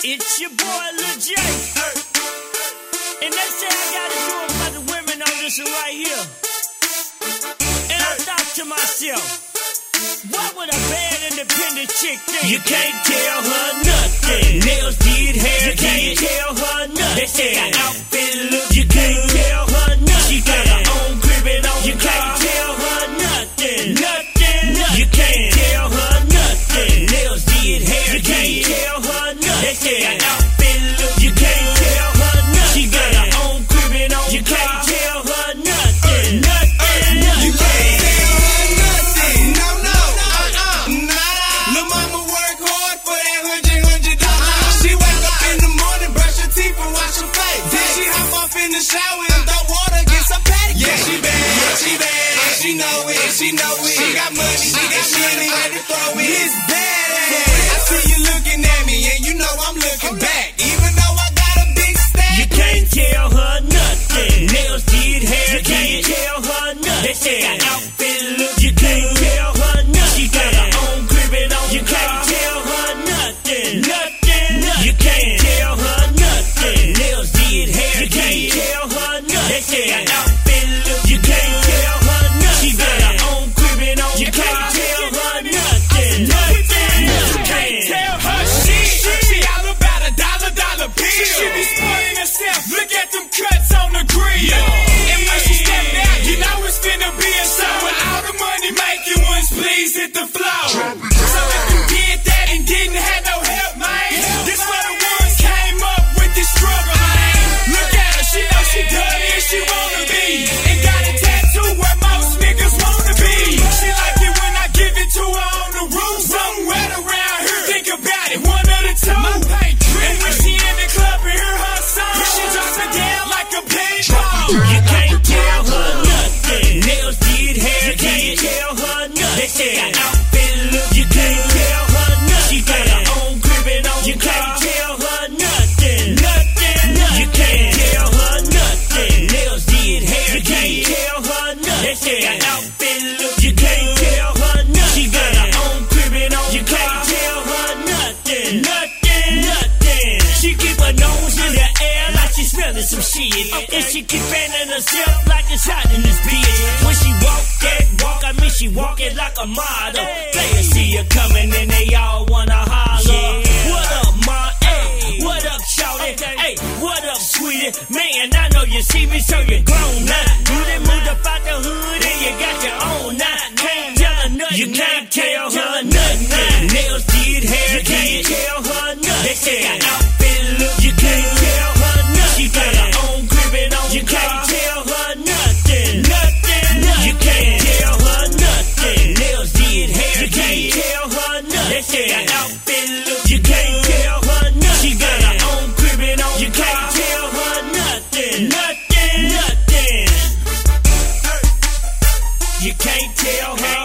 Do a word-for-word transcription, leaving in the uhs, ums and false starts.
It's your boy Lil J. And they say I gotta do it for the women on this one right here. And I thought to myself, what would a bad independent chick think? You can't tell her nothing. Nails did, hair you can't did. Tell her nothing. They say her outfit look, you can't tell her nothing. She got her own crib and on you car. Can't tell her nothing. Nothing. Nothing. You can't tell her nothing. Nails did, hair you can't tell her nothing. They say her outfit look, you can't tell her nothing. She got her own crib and on you car. Can't tell her nothing. Nothing. Nothing. You can't tell her nothing. No, no. Uh-uh. Nah. Lil' mama work hard for that hundred, hundred dollars. She wake up in the morning, brush her teeth and wash her face. Then she hop off in the shower and throw water, get some pedicure. Yeah, she bad, yeah, she bad, and she know it, and she know it. She got money, she got money, ready to throw it. It's bad. I see you looking at me, and you know I'm looking back. Even though I got a big stack, you can't tell her nothing. Nails did, hair you can't tell her nothing. They say her outfit look, you can't tell her nothing. She got her own crib and on you can't tell her nothing. Nothing. You can't tell her nothing. Nails did, hair you can't tell her nothing. They say her outfit look, you can't tell her nothing. She got her own crib and on you can't tell her nothing. Nothing. You can't tell her shit. she all about a dollar, dollar bill. She be spoiling herself. Look at them cuts on the grill. And when she step out, you know it's finna be a show. When all the money making ones, please hit the floor. So if you did that and didn't have no help, man, this where the ones came up with this struggle, man. Look at her, she know she dirty and she wanna be, and got a tattoo where most niggas wanna be. She like it when I give it to her on the roof. Something wet around here, think about it, one of the two. And when she in the club and hear her song, she drops it down like a ping pong. You can't tell her nothing. Nails did, hair you can't tell her nothing. They say her outfit look, you can't tell her nothing. She got her own crib and on you can't tell her nothing. Nothing. You can't tell her nothing. Nails did, hair you can't tell her nothing. They say her outfit look, you can't tell her nothing. She got her own crib and on you can't tell her nothing. Nothing. Nothing. She keep her nose in the air like she smelling some shit. And she keep fanning herself like it's hot in this bitch. When she walk that walk, I mean she walk it like a model. Players see her coming and they all wanna holler. What up, ma? Hey, what up, shawty? Hey, what up, sweetie? Man, I know you see me, so you're grown now. You done moved up out the hood and you got your own now. Can't tell her nothing. You can't tell her nothing. Nails did, hair you can't tell her nothing. They say her outfit look, you can't tell her nothing. She got her own crib and on you can't tell her nothing. Nothing. You can't tell her nothing. Nails did, hair you can't tell her nothing. They say her outfit look, you can't tell her nothing. She got her own crib and on you can't tell her nothing. Nothing. Nothing. You can't tell her